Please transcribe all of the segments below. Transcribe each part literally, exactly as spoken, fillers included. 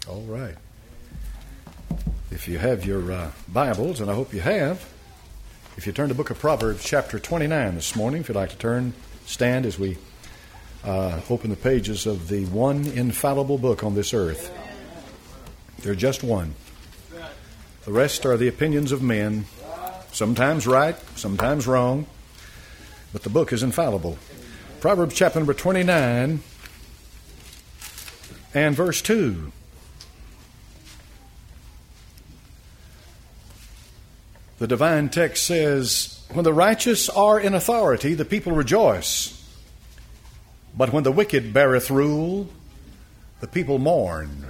All right. If you have your uh, Bibles, and I hope you have, if you turn to the book of Proverbs, chapter twenty-nine this morning, if you'd like to turn, stand as we uh, open the pages of the one infallible book on this earth. There's just one. The rest are the opinions of men, sometimes right, sometimes wrong, but the book is infallible. Proverbs chapter number twenty-nine and verse two. The divine text says, "When the righteous are in authority, the people rejoice. But when the wicked beareth rule, the people mourn."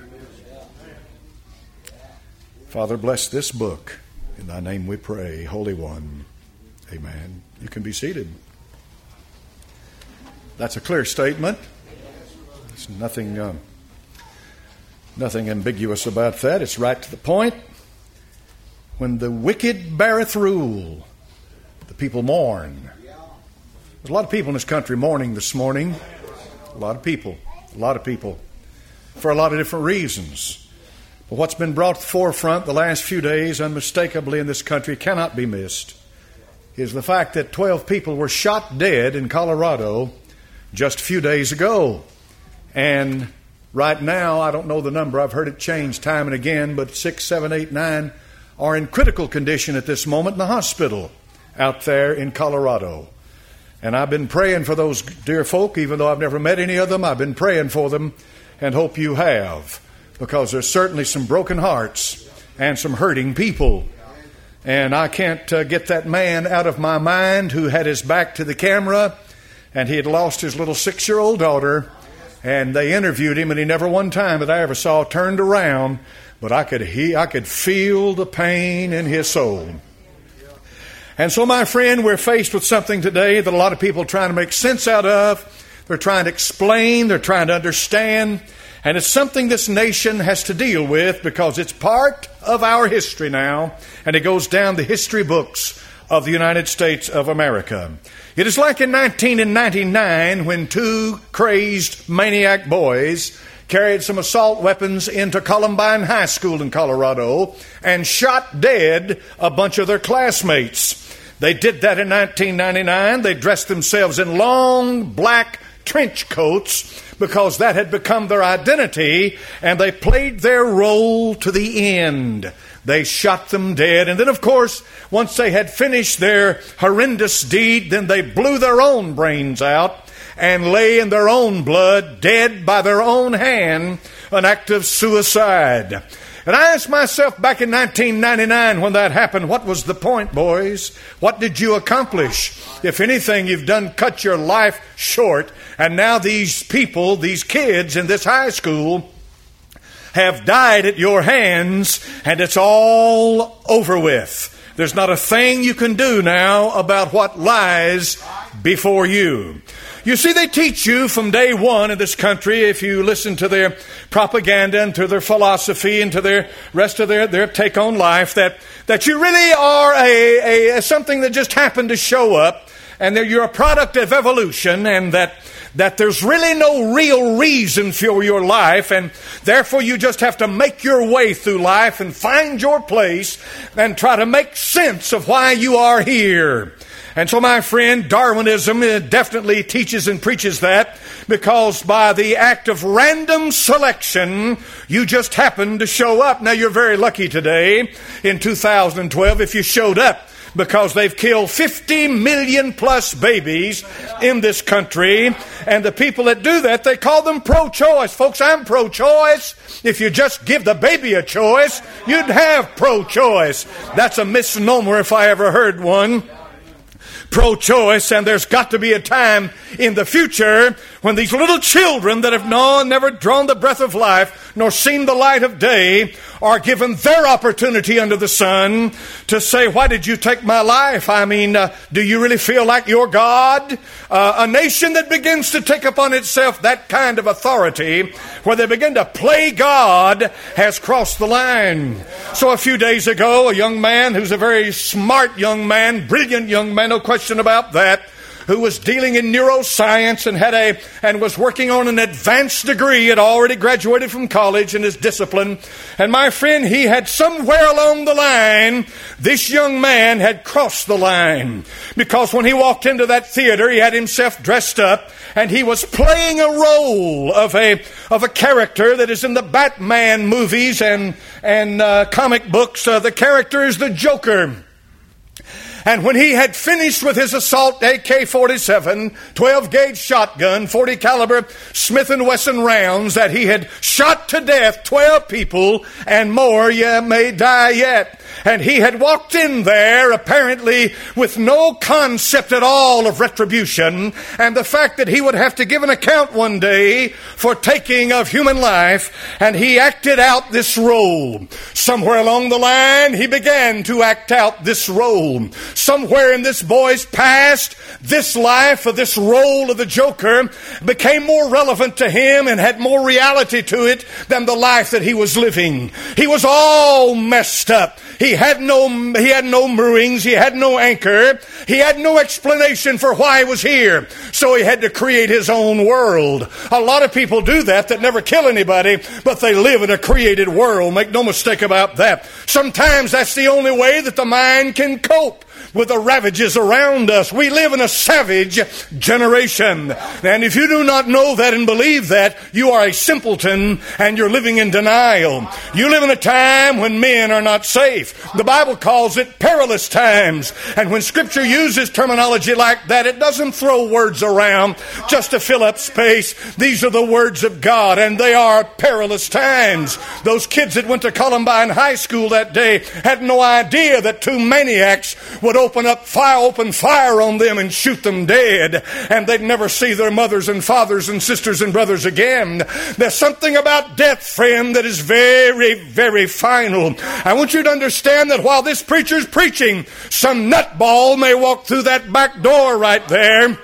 Father, bless this book. In thy name we pray, Holy One. Amen. You can be seated. That's a clear statement. There's nothing, uh, nothing ambiguous about that. It's right to the point. When the wicked beareth rule, the people mourn. There's a lot of people in this country mourning this morning. A lot of people. A lot of people. For a lot of different reasons. But what's been brought to the forefront the last few days, unmistakably in this country, cannot be missed, is the fact that twelve people were shot dead in Colorado just a few days ago. And right now, I don't know the number. I've heard it change time and again, but six, seven, eight, nine are in critical condition at this moment in the hospital out there in Colorado. And I've been praying for those dear folk, even though I've never met any of them. I've been praying for them and hope you have, because there's certainly some broken hearts and some hurting people. And I can't uh, get that man out of my mind who had his back to the camera, and he had lost his little six-year-old daughter, and they interviewed him, and he never one time that I ever saw turned around. But I could he I could feel the pain in his soul. And so, my friend, we're faced with something today that a lot of people are trying to make sense out of. They're trying to explain. They're trying to understand. And it's something this nation has to deal with because it's part of our history now. And it goes down the history books of the United States of America. It is like in nineteen ninety-nine when two crazed maniac boys carried some assault weapons into Columbine High School in Colorado and shot dead a bunch of their classmates. They did that in nineteen ninety-nine. They dressed themselves in long black trench coats because that had become their identity, and they played their role to the end. They shot them dead. And then, of course, once they had finished their horrendous deed, then they blew their own brains out and lay in their own blood, dead by their own hand, an act of suicide. And I asked myself back in nineteen ninety-nine when that happened, what was the point, boys? What did you accomplish? If anything, you've done cut your life short, and now these people, these kids in this high school, have died at your hands, and it's all over with. There's not a thing you can do now about what lies before you. You see, they teach you from day one in this country, if you listen to their propaganda and to their philosophy and to their rest of their, their take on life, that, that you really are a, a something that just happened to show up, and that you're a product of evolution, and that that there's really no real reason for your life, and therefore you just have to make your way through life and find your place and try to make sense of why you are here. And so, my friend, Darwinism definitely teaches and preaches that, because by the act of random selection, you just happen to show up. Now, you're very lucky today in two thousand twelve if you showed up, because they've killed fifty million plus babies in this country. And the people that do that, they call them pro-choice. Folks, I'm pro-choice. If you just give the baby a choice, you'd have pro-choice. That's a misnomer if I ever heard one. Pro-choice, and there's got to be a time in the future when these little children that have known, never drawn the breath of life, nor seen the light of day, are given their opportunity under the sun to say, why did you take my life? I mean, uh, do you really feel like you're God? Uh, a nation that begins to take upon itself that kind of authority, where they begin to play God, has crossed the line. So a few days ago, a young man who's a very smart young man, brilliant young man, no question about that, who was dealing in neuroscience and had a and was working on an advanced degree, had already graduated from college in his discipline. And my friend, he had somewhere along the line, this young man had crossed the line. Because when he walked into that theater, he had himself dressed up and he was playing a role of a of a character that is in the Batman movies and, and uh, comic books. Uh, the character is the Joker. And when he had finished with his assault A K forty-seven, twelve gauge shotgun, forty caliber Smith and Wesson rounds that he had shot to death twelve people and more, you may die yet. And he had walked in there apparently with no concept at all of retribution and the fact that he would have to give an account one day for taking of human life, and he acted out this role. Somewhere along the line, he began to act out this role. Somewhere in this boy's past, this life of this role of the Joker became more relevant to him and had more reality to it than the life that he was living. He was all messed up. He had no he had no moorings, he had no anchor, he had no explanation for why he was here. So he had to create his own world. A lot of people do that that never kill anybody, but they live in a created world. Make no mistake about that. Sometimes that's the only way that the mind can cope with the ravages around us. We live in a savage generation. And if you do not know that and believe that, you are a simpleton and you're living in denial. You live in a time when men are not safe. The Bible calls it perilous times. And when Scripture uses terminology like that, it doesn't throw words around just to fill up space. These are the words of God, and they are perilous times. Those kids that went to Columbine High School that day had no idea that two maniacs would open up fire, open fire on them and shoot them dead, and they'd never see their mothers and fathers and sisters and brothers again. There's something about death, friend, that is very, very final. I want you to understand that while this preacher's preaching, some nutball may walk through that back door right there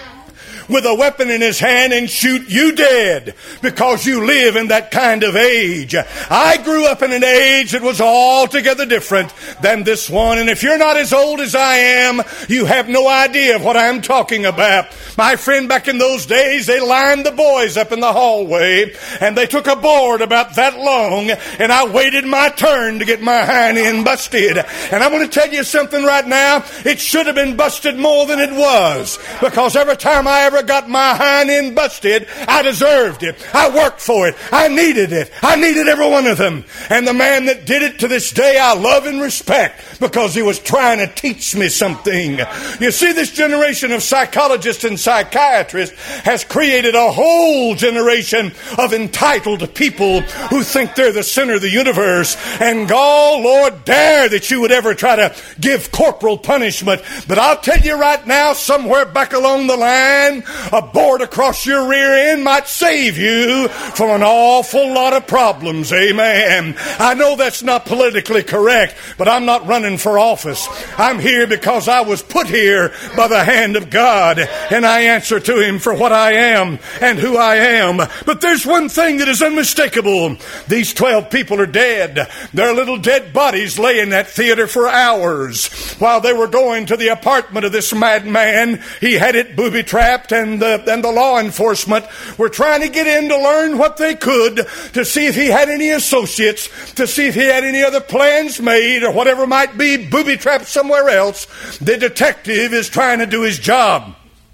with a weapon in his hand and shoot you dead because you live in that kind of age. I grew up in an age that was altogether different than this one. And if you're not as old as I am, you have no idea of what I'm talking about. My friend, back in those days, they lined the boys up in the hallway and they took a board about that long, and I waited my turn to get my hind end busted. And I'm going to tell you something right now. It should have been busted more than it was, because every time I ever got my hind end busted, I deserved it. I worked for it. I needed it. I needed every one of them. And the man that did it to this day, I love and respect, because he was trying to teach me something. You see, this generation of psychologists and psychiatrists has created a whole generation of entitled people who think they're the center of the universe. And God, Lord, dare that you would ever try to give corporal punishment. But I'll tell you right now, somewhere back along the line, a board across your rear end might save you from an awful lot of problems. Amen. I know that's not politically correct, but I'm not running for office. I'm here because I was put here by the hand of God, and I answer to Him for what I am and who I am. But there's one thing that is unmistakable. These twelve people are dead. Their little dead bodies lay in that theater for hours while they were going to the apartment of this madman. He had it booby-trapped, and the, and the law enforcement were trying to get in to learn what they could, to see if he had any associates, to see if he had any other plans made or whatever might be booby-trapped somewhere else. The detective is trying to do his job.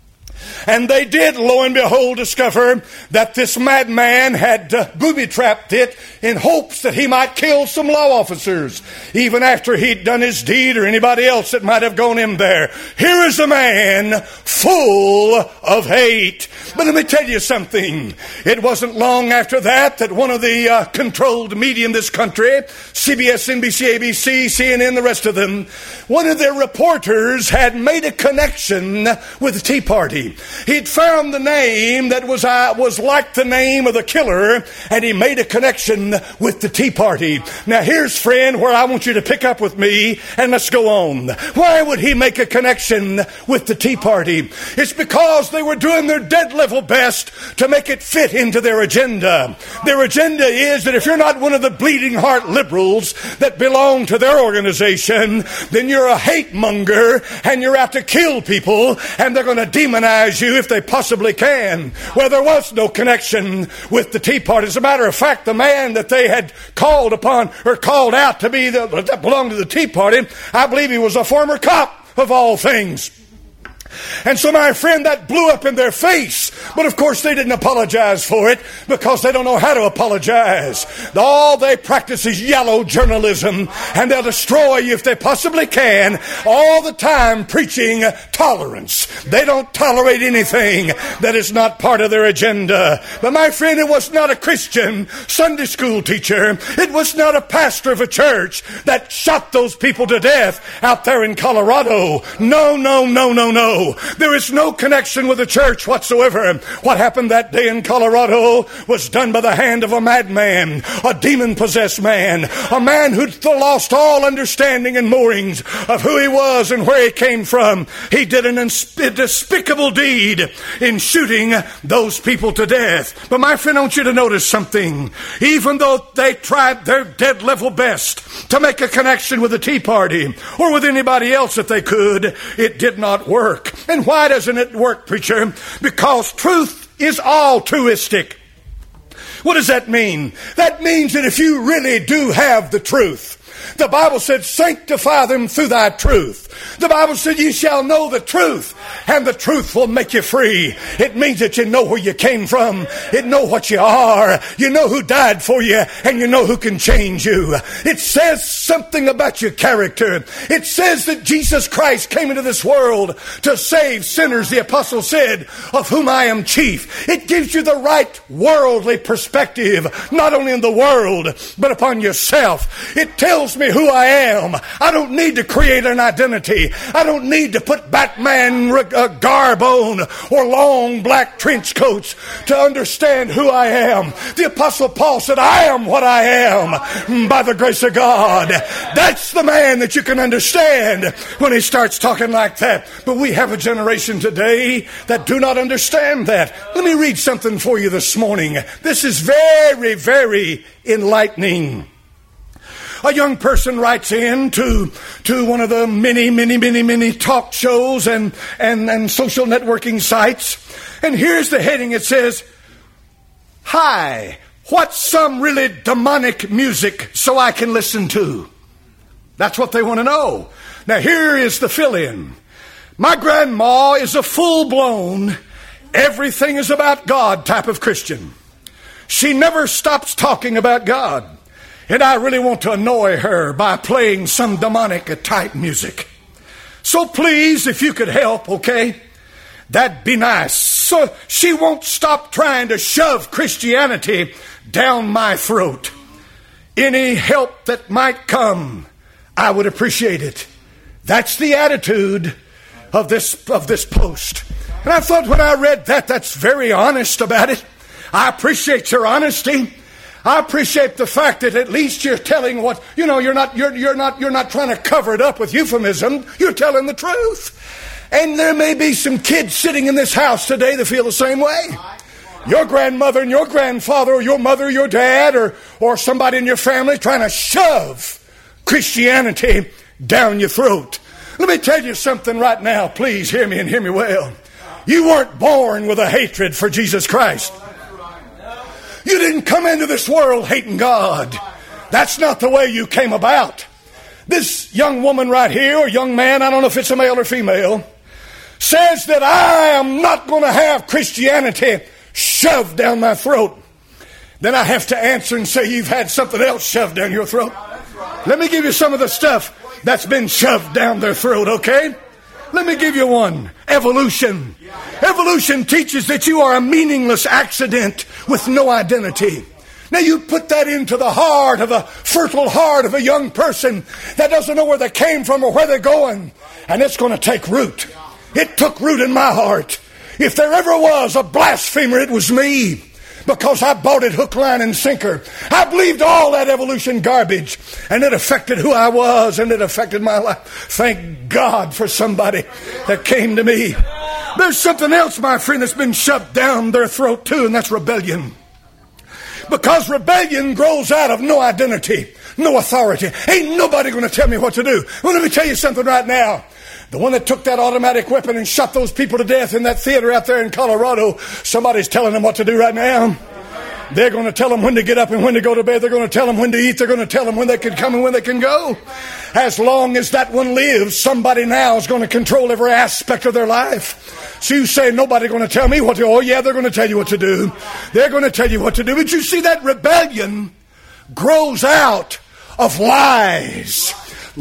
And they did, lo and behold, discover that this madman had uh, booby-trapped it in hopes that he might kill some law officers, even after he'd done his deed, or anybody else that might have gone in there. Here is a man full of hate. But let me tell you something. It wasn't long after that that one of the uh, controlled media in this country, C B S, N B C, A B C, C N N, the rest of them, one of their reporters had made a connection with the Tea Party. He'd found the name that was uh, was like the name of the killer, and he made a connection with the Tea Party. Now here's, friend, where I want you to pick up with me, and let's go on. Why would he make a connection with the Tea Party? It's because they were doing their dead level best to make it fit into their agenda. Their agenda is that if you're not one of the bleeding heart liberals that belong to their organization, then you're a hate monger and you're out to kill people, and they're going to demonize you if they possibly can. Well, there was no connection with the Tea Party. As a matter of fact, the man that they had called upon or called out to be the, that belonged to the Tea Party, I believe he was a former cop of all things. And so, my friend, that blew up in their face. But of course they didn't apologize for it, because they don't know how to apologize. All they practice is yellow journalism, and they'll destroy you if they possibly can, all the time preaching tolerance. They don't tolerate anything that is not part of their agenda. But my friend, it was not a Christian Sunday school teacher, it was not a pastor of a church that shot those people to death out there in Colorado. No, no, no, no, no. There is no connection with the church whatsoever. What happened that day in Colorado was done by the hand of a madman, a demon-possessed man, a man who'd lost all understanding and moorings of who he was and where he came from. He did an insp- despicable deed in shooting those people to death. But my friend, I want you to notice something. Even though they tried their dead level best to make a connection with the Tea Party or with anybody else that they could, it did not work. And why doesn't it work, preacher? Because truth is altruistic. What does that mean? That means that if you really do have the truth, the Bible said, sanctify them through thy truth. The Bible said, you shall know the truth, and the truth will make you free. It means that you know where you came from. You know what you are. You know who died for you, and you know who can change you. It says something about your character. It says that Jesus Christ came into this world to save sinners, the apostle said, of whom I am chief. It gives you the right worldly perspective, not only in the world, but upon yourself. It tells me who I am. I don't need to create an identity. I don't need to put Batman uh, garb on or long black trench coats to understand who I am. The Apostle Paul said, I am what I am by the grace of God. That's the man that you can understand when he starts talking like that. But we have a generation today that do not understand that. Let me read something for you this morning. This is very, very enlightening. A young person writes in to, to one of the many, many, many, many talk shows and, and, and social networking sites. And here's the heading. It says, hi, what's some really demonic music so I can listen to? That's what they want to know. Now here is the fill-in. My grandma is a full-blown, everything is about God type of Christian. She never stops talking about God. And I really want to annoy her by playing some demonic type music. So please, if you could help, okay? That'd be nice. So she won't stop trying to shove Christianity down my throat. Any help that might come, I would appreciate it. That's the attitude of this, of this post. And I thought when I read that, that's very honest about it. I appreciate your honesty. I appreciate the fact that at least you're telling what, you know, you're not, you're, you're not, you're not trying to cover it up with euphemism. You're telling the truth. And there may be some kids sitting in this house today that feel the same way. Your grandmother and your grandfather or your mother, your dad, or, or somebody in your family trying to shove Christianity down your throat. Let me tell you something right now. Please hear me and hear me well. You weren't born with a hatred for Jesus Christ. You didn't come into this world hating God. That's not the way you came about. This young woman right here, or young man, I don't know if it's a male or female, says that I am not going to have Christianity shoved down my throat. Then I have to answer and say, you've had something else shoved down your throat. Let me give you some of the stuff that's been shoved down their throat, okay? Let me give you one. Evolution. Evolution teaches that you are a meaningless accident with no identity. Now you put that into the heart of a fertile heart of a young person that doesn't know where they came from or where they're going, and it's going to take root. It took root in my heart. If there ever was a blasphemer, it was me. Because I bought it hook, line, and sinker. I believed all that evolution garbage. And it affected who I was, and it affected my life. Thank God for somebody that came to me. There's something else, my friend, that's been shoved down their throat too, and that's rebellion. Because rebellion grows out of no identity, no authority. Ain't nobody going to tell me what to do. Well, let me tell you something right now. The one that took that automatic weapon and shot those people to death in that theater out there in Colorado, somebody's telling them what to do right now. They're going to tell them when to get up and when to go to bed. They're going to tell them when to eat. They're going to tell them when they can come and when they can go. As long as that one lives, somebody now is going to control every aspect of their life. So you say, nobody's going to tell me what to do. Oh, yeah, they're going to tell you what to do. They're going to tell you what to do. But you see, that rebellion grows out of lies.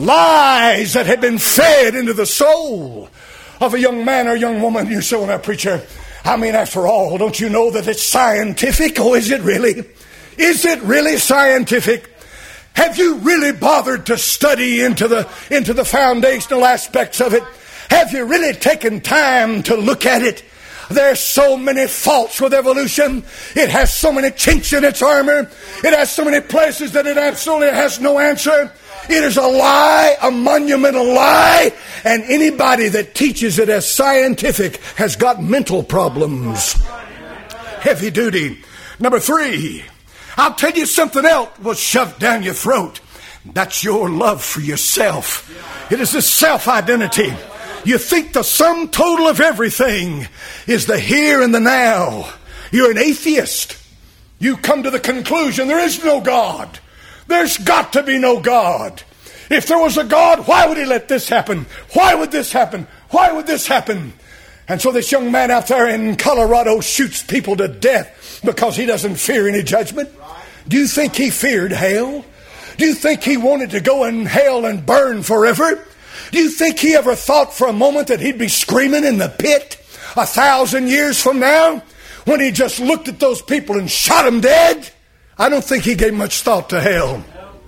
Lies that had been fed into the soul of a young man or young woman. You say, well, now, preacher, I mean, after all, don't you know that it's scientific? Oh, is it really? Is it really scientific? Have you really bothered to study into the into the foundational aspects of it? Have you really taken time to look at it? There's so many faults with evolution. It has so many chinks in its armor. It has so many places that it absolutely has no answer. It is a lie, a monumental lie, and anybody that teaches it as scientific has got mental problems. Heavy duty. Number three, I'll tell you something else was shoved down your throat. That's your love for yourself. It is a self-identity. You think the sum total of everything is the here and the now. You're an atheist. You come to the conclusion there is no God. There's got to be no God. If there was a God, why would he let this happen? Why would this happen? Why would this happen? And so this young man out there in Colorado shoots people to death because he doesn't fear any judgment. Do you think he feared hell? Do you think he wanted to go in hell and burn forever? Do you think he ever thought for a moment that he'd be screaming in the pit a thousand years from now when he just looked at those people and shot them dead? I don't think he gave much thought to hell.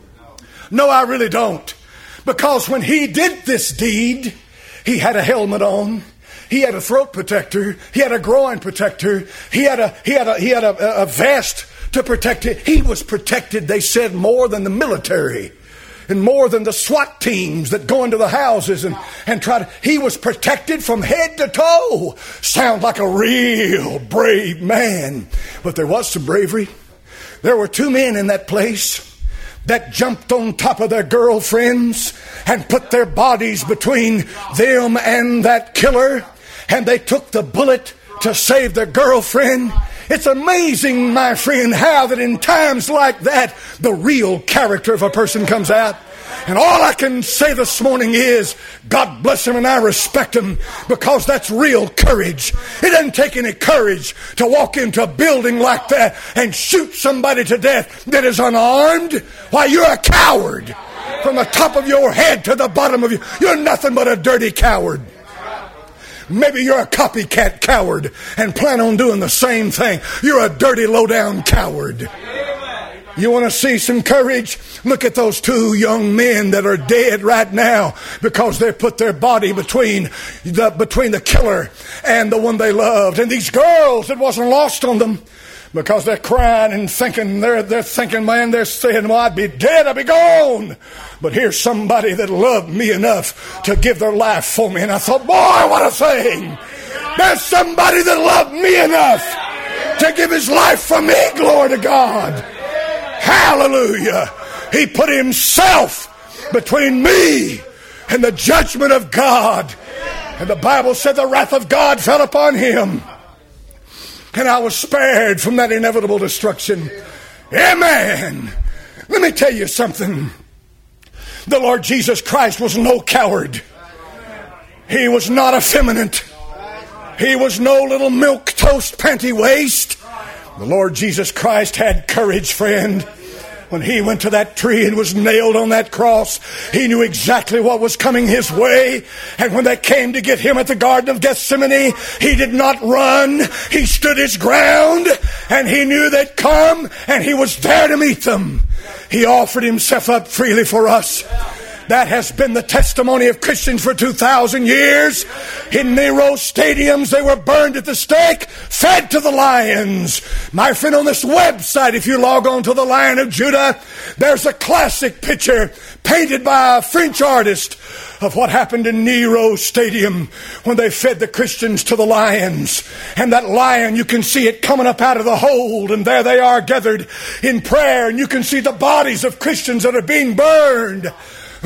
No, I really don't. Because when he did this deed, he had a helmet on. He had a throat protector. He had a groin protector. He had a he had a he had a, a vest to protect it. He was protected, they said, more than the military and more than the SWAT teams that go into the houses and, and try to... He was protected from head to toe. Sounds like a real brave man. But there was some bravery. There were two men in that place that jumped on top of their girlfriends and put their bodies between them and that killer. And they took the bullet to save their girlfriend. It's amazing, my friend, how that in times like that, the real character of a person comes out. And all I can say this morning is, God bless him and I respect him, because that's real courage. It doesn't take any courage to walk into a building like that and shoot somebody to death that is unarmed. Why, you're a coward. From the top of your head to the bottom of you, you're nothing but a dirty coward. Maybe you're a copycat coward and plan on doing the same thing. You're a dirty, low-down coward. You want to see some courage? Look at those two young men that are dead right now because they put their body between the between the killer and the one they loved. And these girls, it wasn't lost on them because they're crying and thinking, they're, they're thinking, man, they're saying, well, I'd be dead, I'd be gone. But here's somebody that loved me enough to give their life for me. And I thought, boy, what a thing. There's somebody that loved me enough to give his life for me. Glory to God. Hallelujah. He put himself between me and the judgment of God. And the Bible said the wrath of God fell upon him. And I was spared from that inevitable destruction. Amen. Let me tell you something. The Lord Jesus Christ was no coward. He was not effeminate. He was no little milk toast panty waist. The Lord Jesus Christ had courage, friend. When he went to that tree and was nailed on that cross, he knew exactly what was coming his way. And when they came to get him at the Garden of Gethsemane, he did not run. He stood his ground, and he knew they'd come, and he was there to meet them. He offered himself up freely for us. That has been the testimony of Christians for two thousand years. In Nero stadiums, they were burned at the stake, fed to the lions. My friend, on this website, if you log on to the Lion of Judah, there's a classic picture painted by a French artist of what happened in Nero Stadium when they fed the Christians to the lions. And that lion, you can see it coming up out of the hold, and there they are gathered in prayer, and you can see the bodies of Christians that are being burned.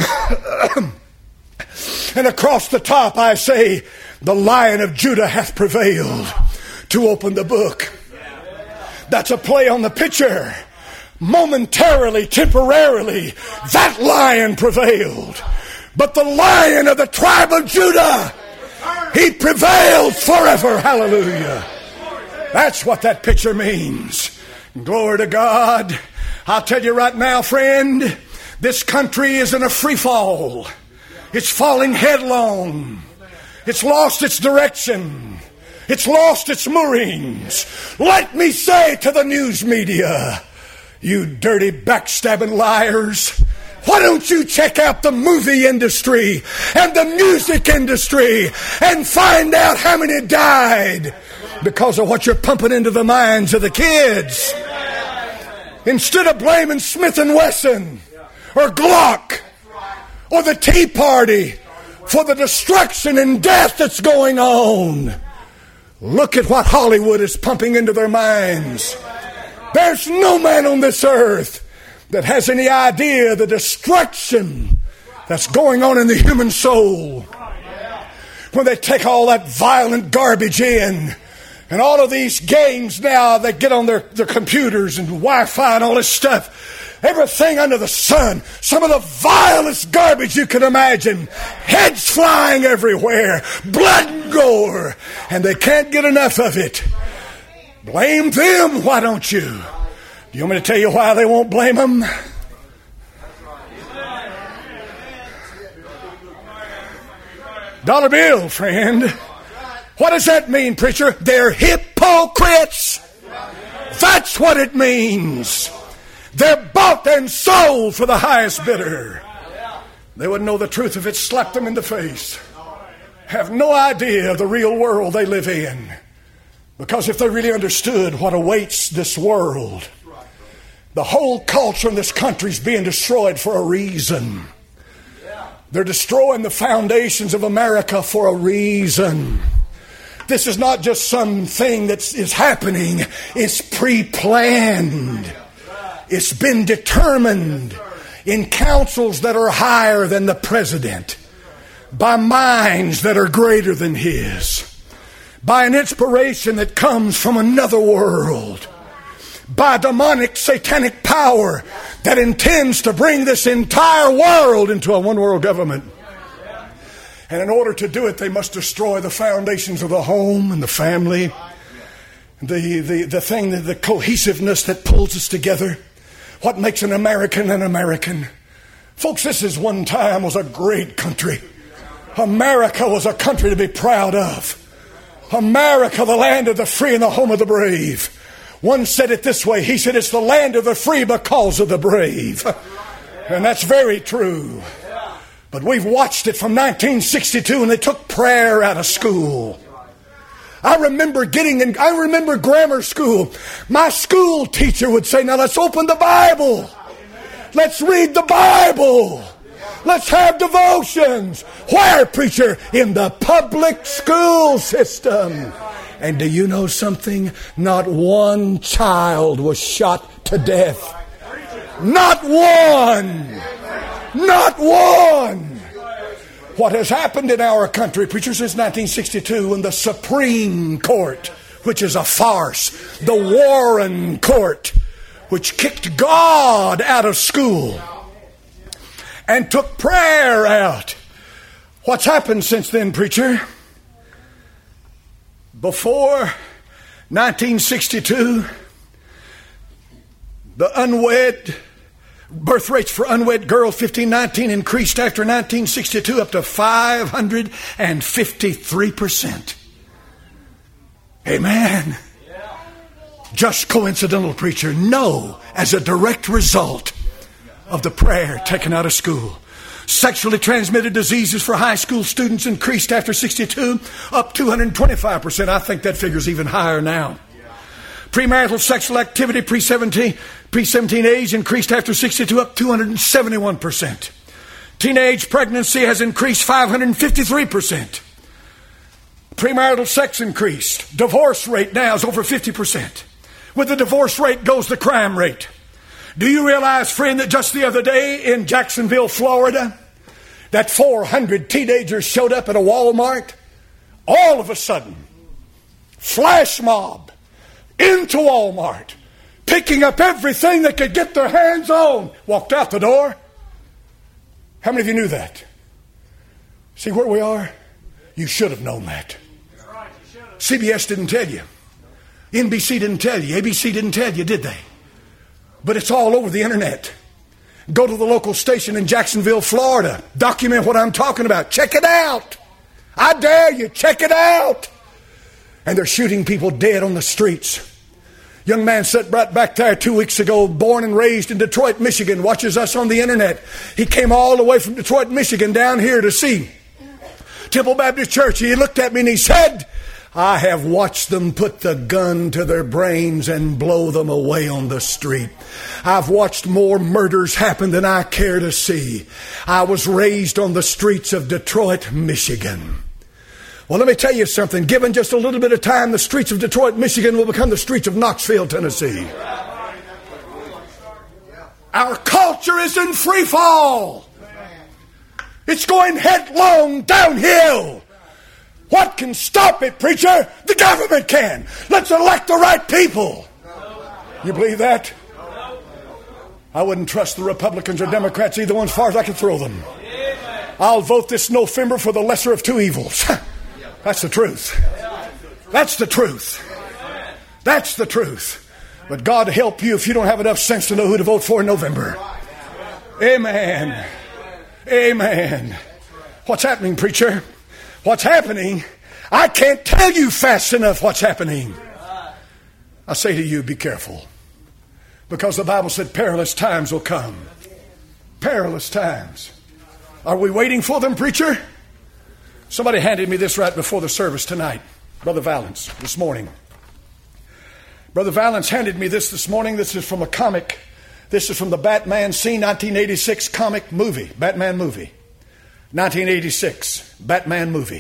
And across the top I say, the Lion of Judah hath prevailed to open the book. That's a play on the picture. Momentarily, temporarily, that lion prevailed. But the Lion of the tribe of Judah, he prevails forever. Hallelujah. That's what that picture means. Glory to God. I'll tell you right now, friend, this country is in a free fall. It's falling headlong. It's lost its direction. It's lost its moorings. Let me say to the news media, you dirty backstabbing liars, why don't you check out the movie industry and the music industry and find out how many died because of what you're pumping into the minds of the kids? Instead of blaming Smith and Wesson or Glock or the Tea Party for the destruction and death that's going on, look at what Hollywood is pumping into their minds. There's no man on this earth that has any idea the destruction that's going on in the human soul when they take all that violent garbage in. And all of these games now, they get on their, their computers and Wi-Fi and all this stuff. Everything under the sun. Some of the vilest garbage you can imagine. Heads flying everywhere. Blood and gore. And they can't get enough of it. Blame them, why don't you? Do you want me to tell you why they won't blame them? Dollar bill, friend. What does that mean, preacher? They're hypocrites. That's what it means. They're bought and sold for the highest bidder. They wouldn't know the truth if it slapped them in the face. Have no idea of the real world they live in. Because if they really understood what awaits this world, the whole culture in this country is being destroyed for a reason. They're destroying the foundations of America for a reason. This is not just something that is happening. It's pre-planned. It's been determined in councils that are higher than the president, by minds that are greater than his, by an inspiration that comes from another world, by demonic satanic power that intends to bring this entire world into a one world government. And in order to do it, they must destroy the foundations of the home and the family, the, the, the thing, the, the cohesiveness that pulls us together. What makes an American an American? Folks, this is one time was a great country. America was a country to be proud of. America, the land of the free and the home of the brave. One said it this way. He said, it's the land of the free because of the brave. And that's very true. But we've watched it from nineteen sixty-two, and they took prayer out of school. I remember getting in, I remember grammar school. My school teacher would say, now let's open the Bible. Let's read the Bible. Let's have devotions. Where, preacher? In the public school system. And do you know something? Not one child was shot to death. Not one. Not one. What has happened in our country, preacher, since nineteen sixty-two, when the Supreme Court, which is a farce, the Warren Court, which kicked God out of school and took prayer out. What's happened since then, preacher? Before nineteen sixty-two, the unwed birth rates for unwed girls fifteen nineteen increased after nineteen sixty-two up to five hundred fifty-three percent. Amen. Just coincidental, preacher? No, as a direct result of the prayer taken out of school. Sexually transmitted diseases for high school students increased after sixty-two, up two hundred twenty-five percent. I think that figure's even higher now. Premarital sexual activity pre-seventeen, pre-seventeen age increased after sixty-two, up two hundred seventy-one percent. Teenage pregnancy has increased five hundred fifty-three percent. Premarital sex increased. Divorce rate now is over fifty percent. With the divorce rate goes the crime rate. Do you realize, friend, that just the other day in Jacksonville, Florida, that four hundred teenagers showed up at a Walmart? All of a sudden, flash mob into Walmart, picking up everything they could get their hands on, walked out the door. How many of you knew that? See where we are? You should have known that. C B S didn't tell you. N B C didn't tell you. A B C didn't tell you, did they? But it's all over the internet. Go to the local station in Jacksonville, Florida. Document what I'm talking about. Check it out. I dare you, check it out. And they're shooting people dead on the streets. Young man sat right back there two weeks ago, born and raised in Detroit, Michigan, watches us on the internet. He came all the way from Detroit, Michigan down here to see Temple Baptist Church. He looked at me and he said, I have watched them put the gun to their brains and blow them away on the street. I've watched more murders happen than I care to see. I was raised on the streets of Detroit, Michigan. Well, let me tell you something. Given just a little bit of time, the streets of Detroit, Michigan will become the streets of Knoxville, Tennessee. Our culture is in free fall. It's going headlong downhill. What can stop it, preacher? The government can. Let's elect the right people. You believe that? I wouldn't trust the Republicans or Democrats, either one, as far as I can throw them. I'll vote this November for the lesser of two evils. That's the truth. That's the truth. That's the truth. But God help you if you don't have enough sense to know who to vote for in November. Amen. Amen. What's happening, preacher? What's happening? I can't tell you fast enough what's happening. I say to you, be careful. Because the Bible said perilous times will come. Perilous times. Are we waiting for them, preacher? Somebody handed me this right before the service tonight. Brother Valance, this morning. Brother Valance handed me this this morning. This is from a comic. This is from the Batman scene, nineteen eighty-six comic movie. Batman movie. nineteen eighty-six Batman movie.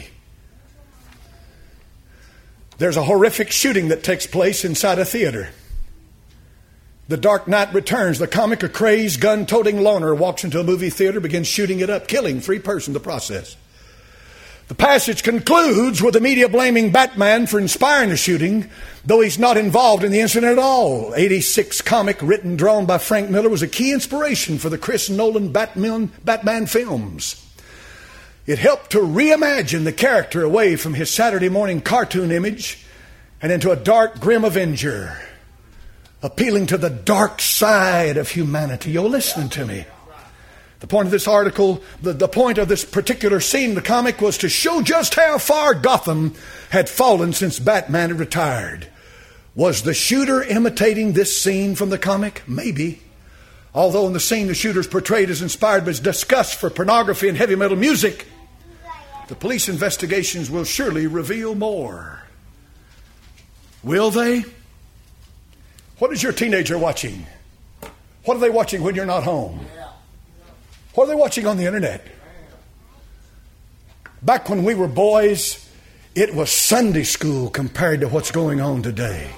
There's a horrific shooting that takes place inside a theater. The Dark Knight Returns. The comic, a crazed, gun-toting loner walks into a movie theater, begins shooting it up, killing three persons in the process. The passage concludes with the media blaming Batman for inspiring the shooting, though he's not involved in the incident at all. eighty-six comic, written, drawn by Frank Miller, was a key inspiration for the Chris Nolan Batman, Batman films. It helped to reimagine the character away from his Saturday morning cartoon image and into a dark, grim avenger, appealing to the dark side of humanity. You're listening to me. The point of this article, the, the point of this particular scene in the comic was to show just how far Gotham had fallen since Batman had retired. Was the shooter imitating this scene from the comic? Maybe. Although in the scene the shooter is portrayed as inspired by his disgust for pornography and heavy metal music, the police investigations will surely reveal more. Will they? What is your teenager watching? What are they watching when you're not home? What are they watching on the internet? Back when we were boys, it was Sunday school compared to what's going on today.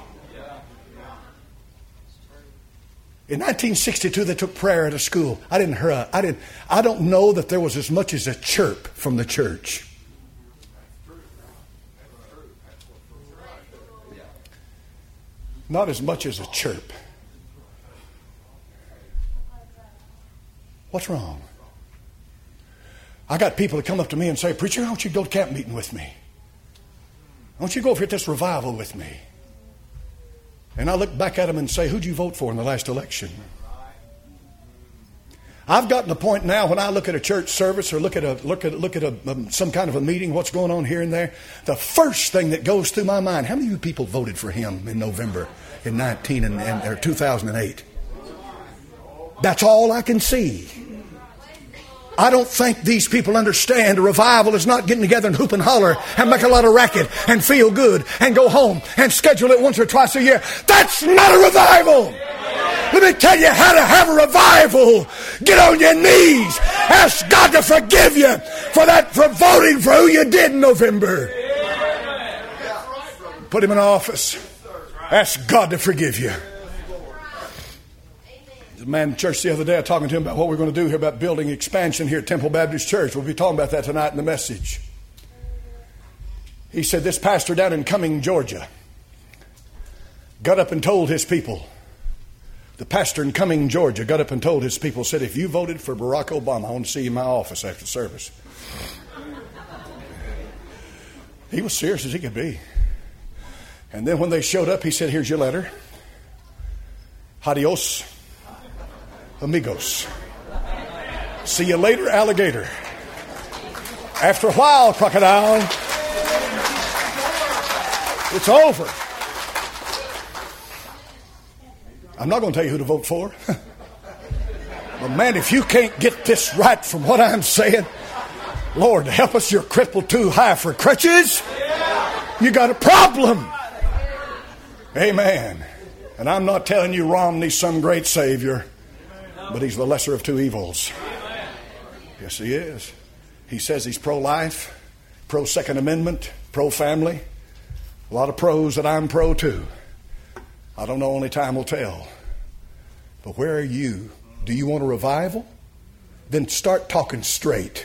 In nineteen sixty-two, they took prayer at a school. I didn't hear. I didn't. I don't know that there was as much as a chirp from the church. Not as much as a chirp. What's wrong? I got people that come up to me and say, "Preacher, why don't you go to camp meeting with me? Why don't you go over at this revival with me?" And I look back at them and say, "Who'd you vote for in the last election?" I've gotten to the point now when I look at a church service or look at a look at look at a um, some kind of a meeting, what's going on here and there, the first thing that goes through my mind: how many of you people voted for him in November in nineteen and, and or two thousand eight? That's all I can see. I don't think these people understand a revival is not getting together and hoop and holler and make a lot of racket and feel good and go home and schedule it once or twice a year. That's not a revival. Let me tell you how to have a revival. Get on your knees. Ask God to forgive you for that, for voting for who you did in November. Put him in office. Ask God to forgive you. The man in church the other day, I was talking to him about what we're going to do here about building expansion here at Temple Baptist Church. We'll be talking about that tonight in the message. He said this pastor down in Cumming, Georgia, got up and told his people, the pastor in Cumming, Georgia, got up and told his people, said, if you voted for Barack Obama, I want to see you in my office after service. He was serious as he could be. And then when they showed up, he said, here's your letter. Adios, amigos. See you later, alligator. After a while, crocodile. It's over. I'm not going to tell you who to vote for. But man, if you can't get this right from what I'm saying, Lord, help us, you're crippled too high for crutches. You got a problem. Amen. And I'm not telling you Romney's some great savior, but he's the lesser of two evils. Yes, he is. He says he's pro-life, pro-Second Amendment, pro-family. A lot of pros that I'm pro too. I don't know, only time will tell. But where are you? Do you want a revival? Then start talking straight.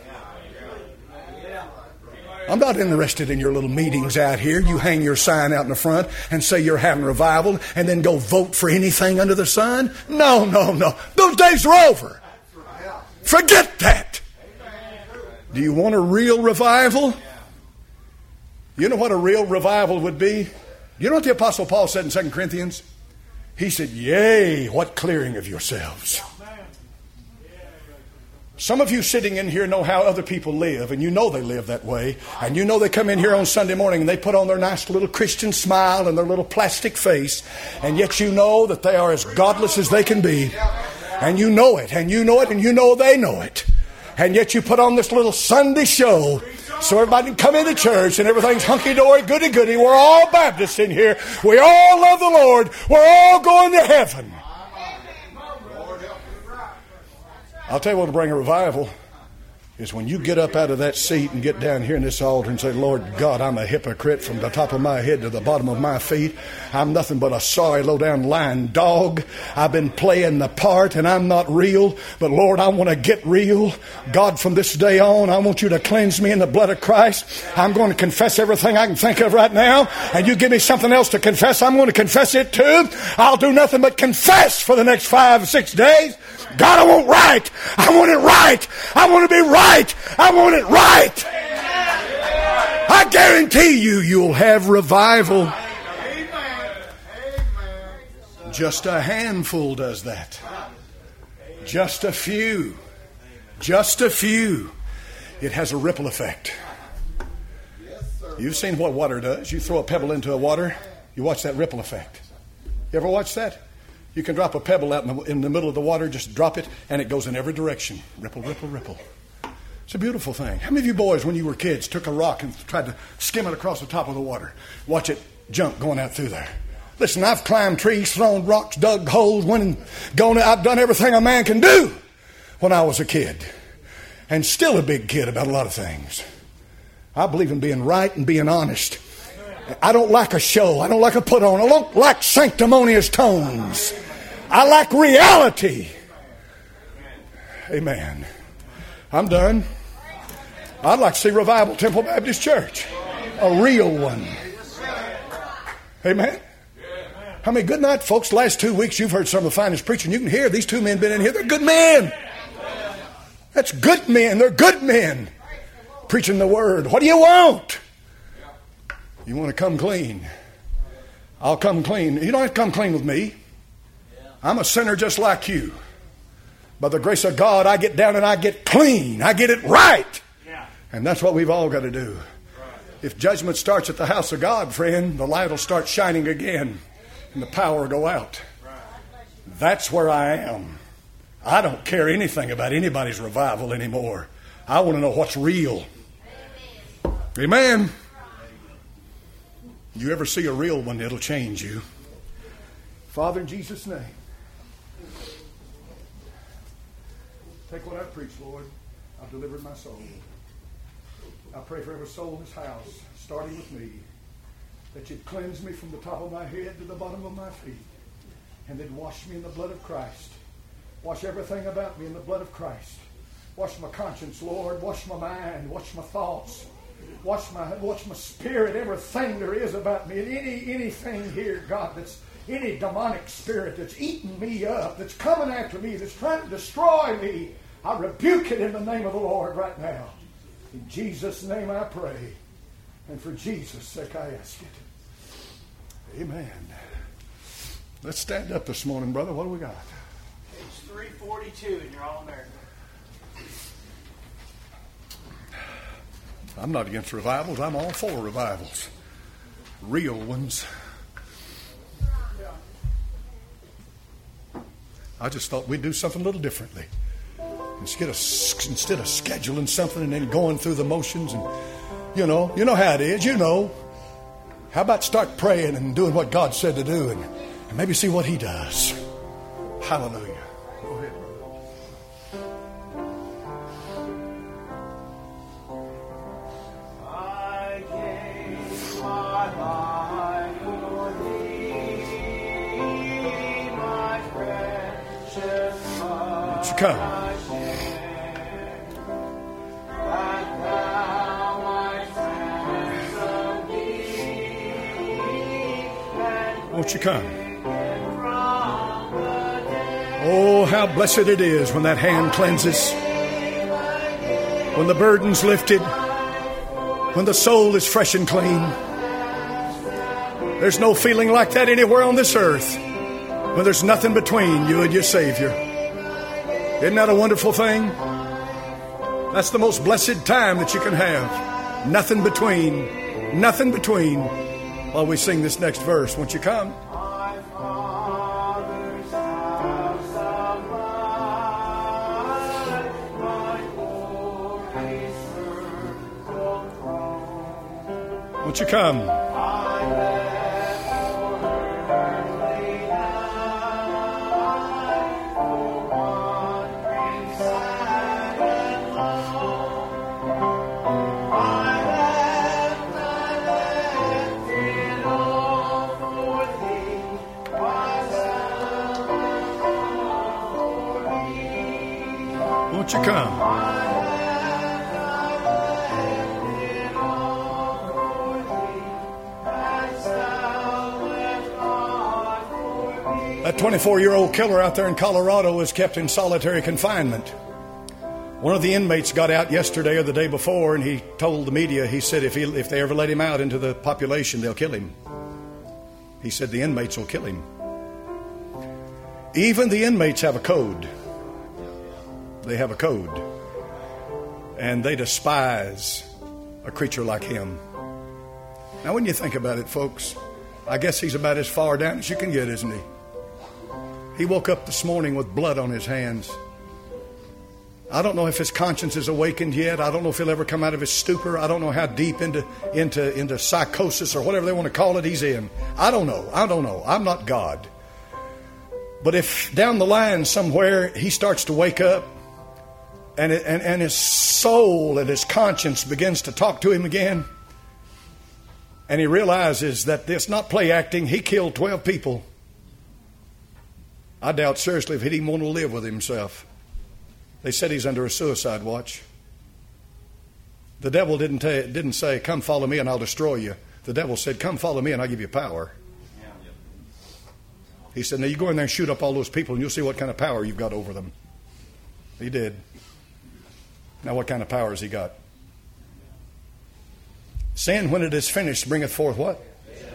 I'm not interested in your little meetings out here. You hang your sign out in the front and say you're having revival and then go vote for anything under the sun. No, no, no. Those days are over. Forget that. Do you want a real revival? You know what a real revival would be? You know what the Apostle Paul said in Second Corinthians? He said, yea, what clearing of yourselves. Some of you sitting in here know how other people live, and you know they live that way. And you know they come in here on Sunday morning and they put on their nice little Christian smile and their little plastic face. And yet you know that they are as godless as they can be. And you know it, and you know it, and you know they know it. And yet you put on this little Sunday show so everybody can come into church and everything's hunky-dory, goody-goody. We're all Baptists in here. We all love the Lord. We're all going to heaven. I'll tell you what will bring a revival is when you get up out of that seat and get down here in this altar and say, Lord God, I'm a hypocrite from the top of my head to the bottom of my feet. I'm nothing but a sorry, low-down lying dog. I've been playing the part and I'm not real. But Lord, I want to get real. God, from this day on, I want you to cleanse me in the blood of Christ. I'm going to confess everything I can think of right now. And you give me something else to confess, I'm going to confess it too. I'll do nothing but confess for the next five or six days. God, I want right. I want it right. I want to be right. I want it right. I guarantee you, you'll have revival. Just a handful does that. Just a few. Just a few. It has a ripple effect. You've seen what water does. You throw a pebble into a water, you watch that ripple effect. You ever watch that? You can drop a pebble out in the, in the middle of the water, just drop it, and it goes in every direction. Ripple, ripple, ripple. It's a beautiful thing. How many of you boys, when you were kids, took a rock and tried to skim it across the top of the water? Watch it jump going out through there. Listen, I've climbed trees, thrown rocks, dug holes, went and gone. I've done everything a man can do when I was a kid. And still a big kid about a lot of things. I believe in being right and being honest. I don't like a show. I don't like a put on. I don't like sanctimonious tones. I like reality. Amen. I'm done. I'd like to see Revival Temple Baptist Church. A real one. Amen. I mean, good night, folks. Last two weeks you've heard some of the finest preaching you can hear. These two men been in here. They're good men. That's good men. They're good men. Preaching the word. What do you want? You want to come clean? I'll come clean. You don't have to come clean with me. I'm a sinner just like you. By the grace of God, I get down and I get clean. I get it right. And that's what we've all got to do. If judgment starts at the house of God, friend, the light will start shining again and the power will go out. That's where I am. I don't care anything about anybody's revival anymore. I want to know what's real. Amen. You ever see a real one, it'll change you. Father, in Jesus' name, take what I preach, Lord. I've delivered my soul. I pray for every soul in this house, starting with me, that you'd cleanse me from the top of my head to the bottom of my feet, and then wash me in the blood of Christ. Wash everything about me in the blood of Christ. Wash my conscience, Lord. Wash my mind. Wash my thoughts. Wash my wash my spirit. Everything there is about me. And any anything here, God, that's any demonic spirit that's eating me up, that's coming after me, that's trying to destroy me, I rebuke it in the name of the Lord right now. In Jesus' name I pray. And for Jesus' sake I ask it. Amen. Let's stand up this morning, brother. What do we got? Page three forty-two in your All-American. I'm not against revivals. I'm all for revivals. Real ones. I just thought we'd do something a little differently. Instead of, instead of scheduling something and then going through the motions and, you know, you know how it is, you know. How about start praying and doing what God said to do and, and maybe see what He does. Hallelujah. Go ahead. I gave my life for Thee, my precious blood. Won't you come? Won't you come? Oh, how blessed it is when that hand cleanses, when the burden's lifted, when the soul is fresh and clean. There's no feeling like that anywhere on this earth when there's nothing between you and your Savior. Isn't that a wonderful thing? That's the most blessed time that you can have. Nothing between. Nothing between. While we sing this next verse, won't you come? My Father's house abide, my holy circle throne. Won't you come? I left for earthly life, for wandering sad and lone. I left, I left it all for Thee, my salvation for me. Won't you come? That twenty-four-year-old killer out there in Colorado is kept in solitary confinement. One of the inmates got out yesterday or the day before, and he told the media, he said if, he, if they ever let him out into the population, they'll kill him. He said the inmates will kill him. Even the inmates have a code. They have a code. And they despise a creature like him. Now, when you think about it, folks, I guess he's about as far down as you can get, isn't he? He woke up this morning with blood on his hands. I don't know if his conscience is awakened yet. I don't know if he'll ever come out of his stupor. I don't know how deep into, into, into psychosis or whatever they want to call it he's in. I don't know. I don't know. I'm not God. But if down the line somewhere he starts to wake up and, it, and, and his soul and his conscience begins to talk to him again, and he realizes that it's not play acting, he killed twelve people, I doubt seriously if he'd even want to live with himself. They said he's under a suicide watch. The devil didn't, tell, didn't say, come follow me and I'll destroy you. The devil said, come follow me and I'll give you power. He said, now you go in there and shoot up all those people and you'll see what kind of power you've got over them. He did. Now what kind of power has he got? Sin, when it is finished, bringeth forth what?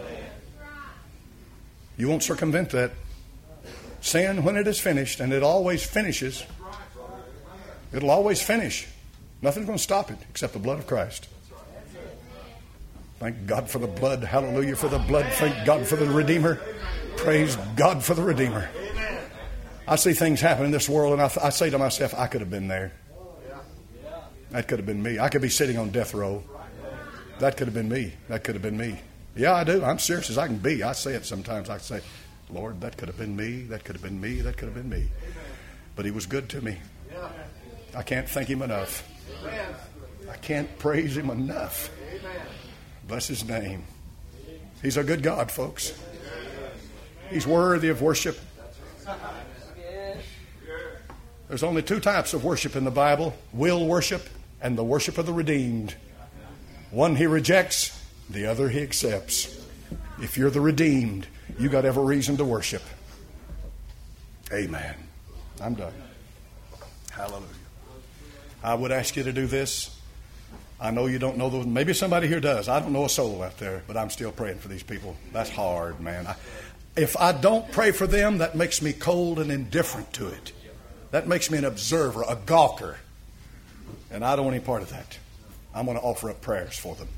You won't circumvent that. Sin, when it is finished, and it always finishes, it'll always finish. Nothing's going to stop it except the blood of Christ. Thank God for the blood. Hallelujah for the blood. Thank God for the Redeemer. Praise God for the Redeemer. I see things happen in this world, and I, I say to myself, I could have been there. That could have been me. I could be sitting on death row. That could have been me. That could have been me. Yeah, I do. I'm serious as I can be. I say it sometimes. I say, Lord, that could have been me. That could have been me. That could have been me. But He was good to me. I can't thank Him enough. I can't praise Him enough. Bless His name. He's a good God, folks. He's worthy of worship. There's only two types of worship in the Bible: will worship and the worship of the redeemed. One He rejects, the other He accepts. If you're the redeemed, you got every reason to worship. Amen. I'm done. Hallelujah. I would ask you to do this. I know you don't know those. Maybe somebody here does. I don't know a soul out there, but I'm still praying for these people. That's hard, man. I, if I don't pray for them, that makes me cold and indifferent to it. That makes me an observer, a gawker. And I don't want any part of that. I'm going to offer up prayers for them.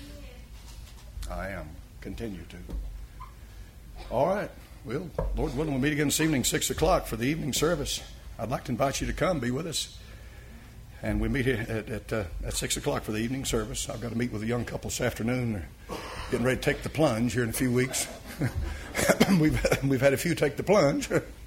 I am. Continue to. All right. Well, Lord willing, we'll meet again this evening, six o'clock for the evening service. I'd like to invite you to come, be with us. And we meet at at, uh, at six o'clock for the evening service. I've got to meet with a young couple this afternoon. They're getting ready to take the plunge here in a few weeks. we've we've had a few take the plunge.